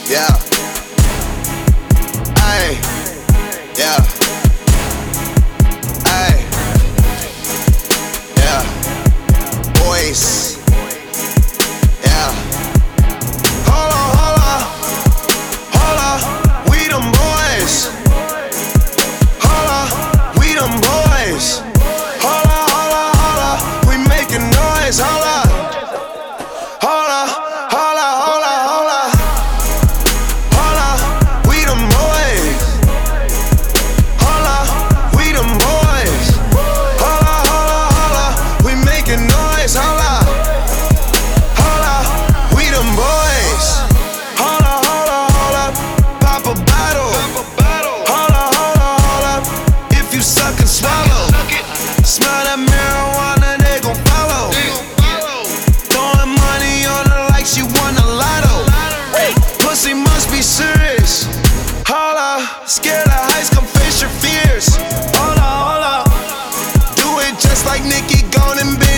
Yeah. Ay. Yeah. Ay. Yeah. Boys. Yeah. Hold on, hold on. Hold on. We them boys. Hold on. We them boys. Hold on, hold on, hold on. We making noise. Hold on. Hold on. Hold on, hold on, hold on. Hold on. We them boys. Hold on. We them boys. Hold on, hold on, hold on. We making noise. Hold on. Hold on. We them boys. Hold on, hold on, hold on. Pop a bottle. Hold on, hold on, hold on. If you suck and swallow. Smell that marijuana, they gon' follow. Throwing money on her like she won a lotto. Pussy must be serious. Hold up, scared of heights, come face your fears. Hold up, hold up. Do it just like Nicki, gone and been.